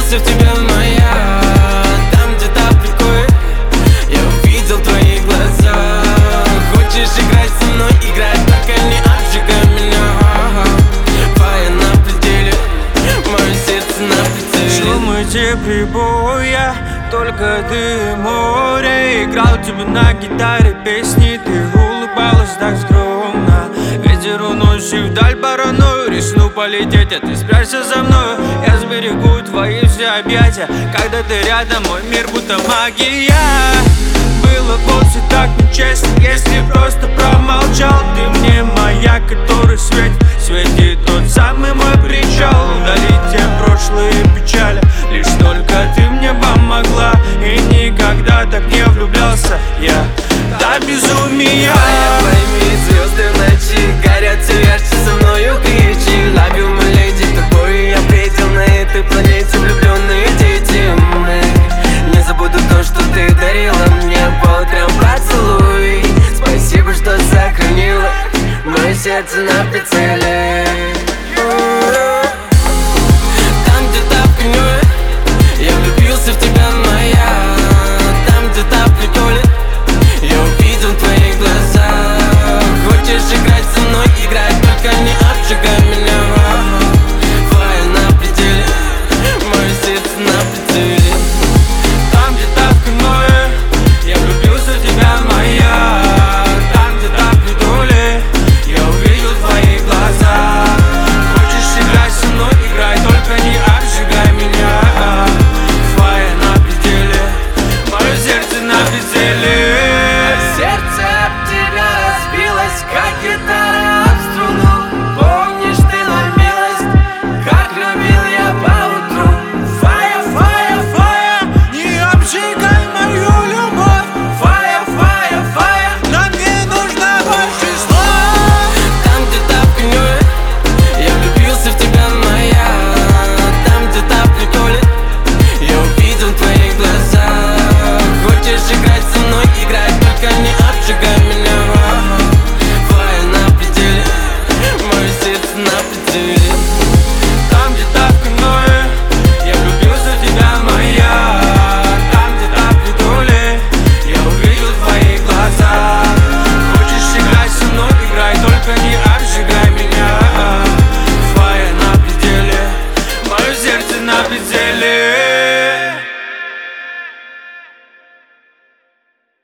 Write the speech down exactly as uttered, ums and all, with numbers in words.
Вся в тебе моя, там где-то прикой. Я увидел твои глаза. Хочешь играть со мной, играть, только не обжигай меня. Фая на пределе, мое сердце на прицеле. Шум эти прибоя, только ты море. Играл тебе на гитаре песни, ты улыбалась так скромно. Ветер уносит вдаль паранойю, рискну полететь, а ты спрячься за мною. Я сберегу твои все объятия, когда ты рядом, мой мир будто магия. Было вовсе так нечестно, если просто промолчал. Ты мне маяк, который светит, светит тот самый мой причал. Удалить те прошлые печали, лишь только ты мне помогла. И никогда так не влюблялся я до безумия. Фая, пойми, звезды в ночи горят все ярче, со мною кричи. Love you, my lady, тобой я предел на этой планете. Влюбленные дети мы. Не забуду то, что ты дарила мне по утрам поцелуй. Спасибо, что сохранила мое сердце на прицеле.